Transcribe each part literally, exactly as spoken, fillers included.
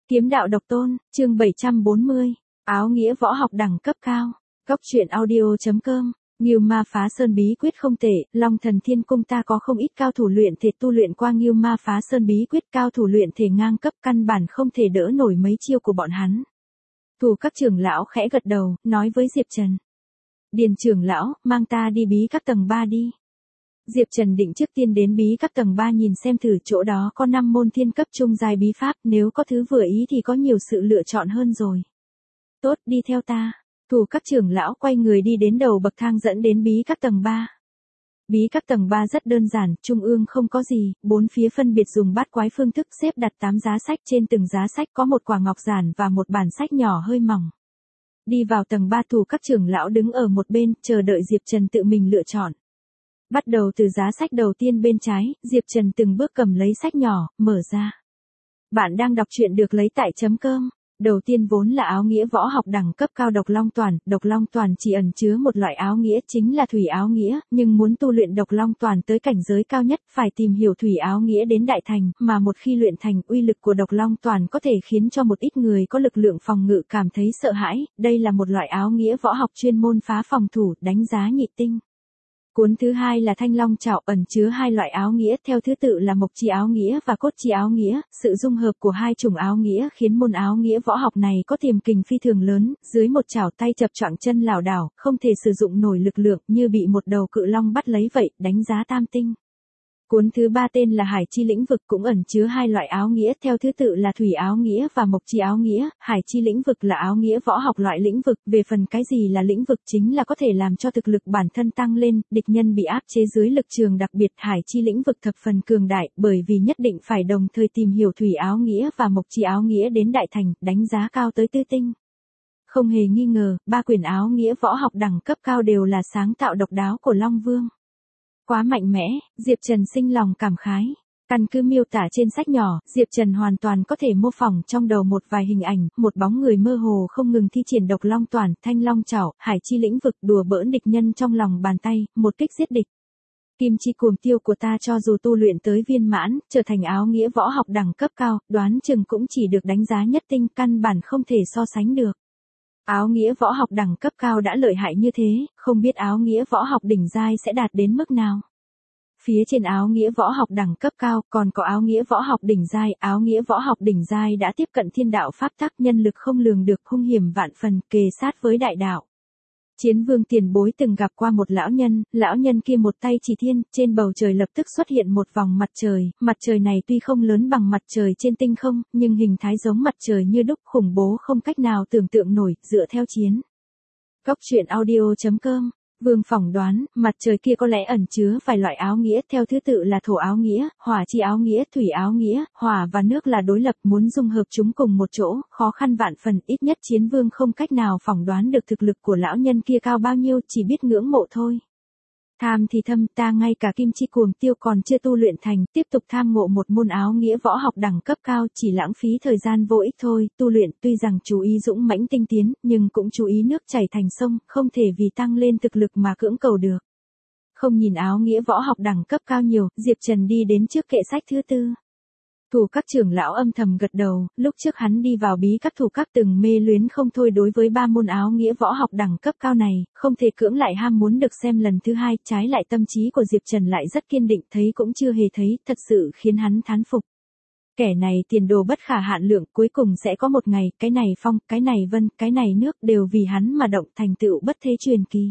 Kiếm đạo độc tôn, chương bảy trăm bốn mươi, áo nghĩa võ học đẳng cấp cao. Cốc truyện audio.com. Ngưu Ma Phá Sơn bí quyết không tệ, Long Thần Thiên Cung ta có không ít cao thủ luyện thể tu luyện qua Ngưu Ma Phá Sơn bí quyết, cao thủ luyện thể ngang cấp căn bản không thể đỡ nổi mấy chiêu của bọn hắn. Thủ các trưởng lão khẽ gật đầu, nói với Diệp Trần. Điền trưởng lão, mang ta đi bí các tầng ba đi. Diệp Trần định trước tiên đến bí các tầng ba nhìn xem thử, chỗ đó có năm môn thiên cấp trung giai bí pháp, nếu có thứ vừa ý thì có nhiều sự lựa chọn hơn rồi. Tốt, đi theo ta. Thủ các trưởng lão quay người đi đến đầu bậc thang dẫn đến bí các tầng ba. Bí các tầng ba rất đơn giản, trung ương không có gì, bốn phía phân biệt dùng bát quái phương thức xếp đặt tám giá sách, trên từng giá sách có một quả ngọc giản và một bản sách nhỏ hơi mỏng. Đi vào tầng ba, thủ các trưởng lão đứng ở một bên, chờ đợi Diệp Trần tự mình lựa chọn. Bắt đầu từ giá sách đầu tiên bên trái, Diệp Trần từng bước cầm lấy sách nhỏ, mở ra. Bạn đang đọc truyện được lấy tại chấm com. Đầu tiên vốn là áo nghĩa võ học đẳng cấp cao độc long toàn, độc long toàn chỉ ẩn chứa một loại áo nghĩa chính là thủy áo nghĩa, nhưng muốn tu luyện độc long toàn tới cảnh giới cao nhất phải tìm hiểu thủy áo nghĩa đến đại thành, mà một khi luyện thành, uy lực của độc long toàn có thể khiến cho một ít người có lực lượng phòng ngự cảm thấy sợ hãi, đây là một loại áo nghĩa võ học chuyên môn phá phòng thủ, đánh giá nhị tinh. Cuốn thứ hai là Thanh Long Trảo, ẩn chứa hai loại áo nghĩa theo thứ tự là mộc chi áo nghĩa và cốt chi áo nghĩa, sự dung hợp của hai chủng áo nghĩa khiến môn áo nghĩa võ học này có tiềm kình phi thường lớn, dưới một chảo tay chập choạng chân lảo đảo, không thể sử dụng nổi lực lượng, như bị một đầu cự long bắt lấy vậy, đánh giá tam tinh. Cuốn thứ ba tên là Hải chi lĩnh vực, cũng ẩn chứa hai loại áo nghĩa theo thứ tự là thủy áo nghĩa và mộc chi áo nghĩa. Hải chi lĩnh vực là áo nghĩa võ học loại lĩnh vực, về phần cái gì là lĩnh vực chính là có thể làm cho thực lực bản thân tăng lên, địch nhân bị áp chế dưới lực trường đặc biệt. Hải chi lĩnh vực thập phần cường đại, bởi vì nhất định phải đồng thời tìm hiểu thủy áo nghĩa và mộc chi áo nghĩa đến đại thành, đánh giá cao tới tư tinh. Không hề nghi ngờ, ba quyển áo nghĩa võ học đẳng cấp cao đều là sáng tạo độc đáo của Long Vương. Quá mạnh mẽ, Diệp Trần sinh lòng cảm khái. Căn cứ miêu tả trên sách nhỏ, Diệp Trần hoàn toàn có thể mô phỏng trong đầu một vài hình ảnh, một bóng người mơ hồ không ngừng thi triển độc long toàn, thanh long trảo, hải chi lĩnh vực, đùa bỡn địch nhân trong lòng bàn tay, một kích giết địch. Kim chi cuồng tiêu của ta cho dù tu luyện tới viên mãn, trở thành áo nghĩa võ học đẳng cấp cao, đoán chừng cũng chỉ được đánh giá nhất tinh, căn bản không thể so sánh được. Áo nghĩa võ học đẳng cấp cao đã lợi hại như thế, không biết áo nghĩa võ học đỉnh giai sẽ đạt đến mức nào. Phía trên áo nghĩa võ học đẳng cấp cao, còn có áo nghĩa võ học đỉnh giai, áo nghĩa võ học đỉnh giai đã tiếp cận thiên đạo pháp tắc, nhân lực không lường được, hung hiểm vạn phần, kề sát với đại đạo. Chiến Vương tiền bối từng gặp qua một lão nhân, lão nhân kia một tay chỉ thiên, trên bầu trời lập tức xuất hiện một vòng mặt trời, mặt trời này tuy không lớn bằng mặt trời trên tinh không, nhưng hình thái giống mặt trời như đúc, khủng bố không cách nào tưởng tượng nổi, dựa theo chiến. Cốc truyện audio.com. Vương phỏng đoán, mặt trời kia có lẽ ẩn chứa vài loại áo nghĩa theo thứ tự là thổ áo nghĩa, hỏa chi áo nghĩa, thủy áo nghĩa, hỏa và nước là đối lập, muốn dung hợp chúng cùng một chỗ, khó khăn vạn phần, ít nhất Chiến Vương không cách nào phỏng đoán được thực lực của lão nhân kia cao bao nhiêu, chỉ biết ngưỡng mộ thôi. Tham thì thâm, ta ngay cả kim chi cuồng tiêu còn chưa tu luyện thành, tiếp tục tham ngộ một môn áo nghĩa võ học đẳng cấp cao, chỉ lãng phí thời gian vô ích thôi. Tu luyện tuy rằng chú ý dũng mãnh tinh tiến, nhưng cũng chú ý nước chảy thành sông, không thể vì tăng lên thực lực mà cưỡng cầu được. Không nhìn áo nghĩa võ học đẳng cấp cao nhiều, Diệp Trần đi đến trước kệ sách thứ tư. Thủ các trưởng lão âm thầm gật đầu, lúc trước hắn đi vào bí các thủ các từng mê luyến không thôi đối với ba môn áo nghĩa võ học đẳng cấp cao này, không thể cưỡng lại ham muốn được xem lần thứ hai, trái lại tâm trí của Diệp Trần lại rất kiên định, thấy cũng chưa hề thấy, thật sự khiến hắn thán phục. Kẻ này tiền đồ bất khả hạn lượng, cuối cùng sẽ có một ngày, cái này phong, cái này vân, cái này nước đều vì hắn mà động, thành tựu bất thế truyền kỳ.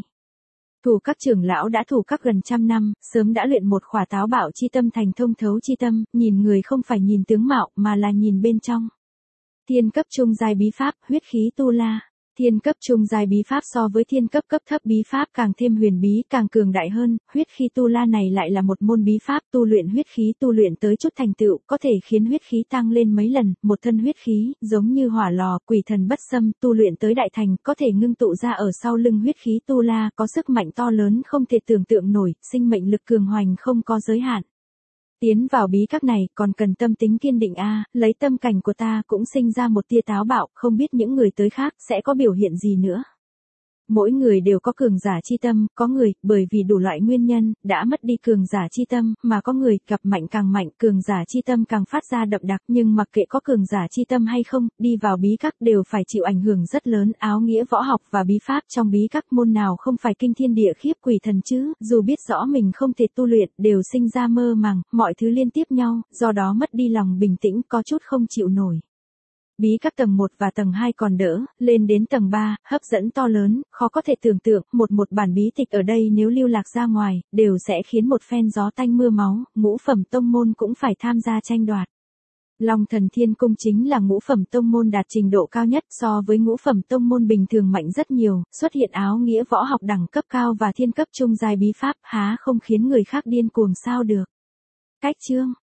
Thủ các trưởng lão đã thủ các gần trăm năm, sớm đã luyện một khỏa táo bạo chi tâm thành thông thấu chi tâm, nhìn người không phải nhìn tướng mạo mà là nhìn bên trong. Thiên cấp trung giai bí pháp, huyết khí tu la. Thiên cấp trung giai bí pháp so với thiên cấp cấp thấp bí pháp càng thêm huyền bí, càng cường đại hơn, huyết khí tu la này lại là một môn bí pháp, tu luyện huyết khí tu luyện tới chút thành tựu, có thể khiến huyết khí tăng lên mấy lần, một thân huyết khí, giống như hỏa lò, quỷ thần bất xâm, tu luyện tới đại thành, có thể ngưng tụ ra ở sau lưng huyết khí tu la, có sức mạnh to lớn không thể tưởng tượng nổi, sinh mệnh lực cường hoành không có giới hạn. Tiến vào bí các này còn cần tâm tính kiên định a, lấy tâm cảnh của ta cũng sinh ra một tia táo bạo, không biết những người tới khác sẽ có biểu hiện gì nữa. Mỗi người đều có cường giả chi tâm, có người, bởi vì đủ loại nguyên nhân, đã mất đi cường giả chi tâm, mà có người, gặp mạnh càng mạnh, cường giả chi tâm càng phát ra đậm đặc, nhưng mặc kệ có cường giả chi tâm hay không, đi vào bí các đều phải chịu ảnh hưởng rất lớn, áo nghĩa võ học và bí pháp trong bí các môn nào không phải kinh thiên địa khiếp quỷ thần chứ, dù biết rõ mình không thể tu luyện, đều sinh ra mơ màng, mọi thứ liên tiếp nhau, do đó mất đi lòng bình tĩnh, có chút không chịu nổi. Bí các tầng một và tầng hai còn đỡ, lên đến tầng ba, hấp dẫn to lớn, khó có thể tưởng tượng, một một bản bí tịch ở đây nếu lưu lạc ra ngoài, đều sẽ khiến một phen gió tanh mưa máu, ngũ phẩm tông môn cũng phải tham gia tranh đoạt. Long Thần Thiên Cung chính là ngũ phẩm tông môn đạt trình độ cao nhất, so với ngũ phẩm tông môn bình thường mạnh rất nhiều, xuất hiện áo nghĩa võ học đẳng cấp cao và thiên cấp trung giai bí pháp, há không khiến người khác điên cuồng sao được. Cách chương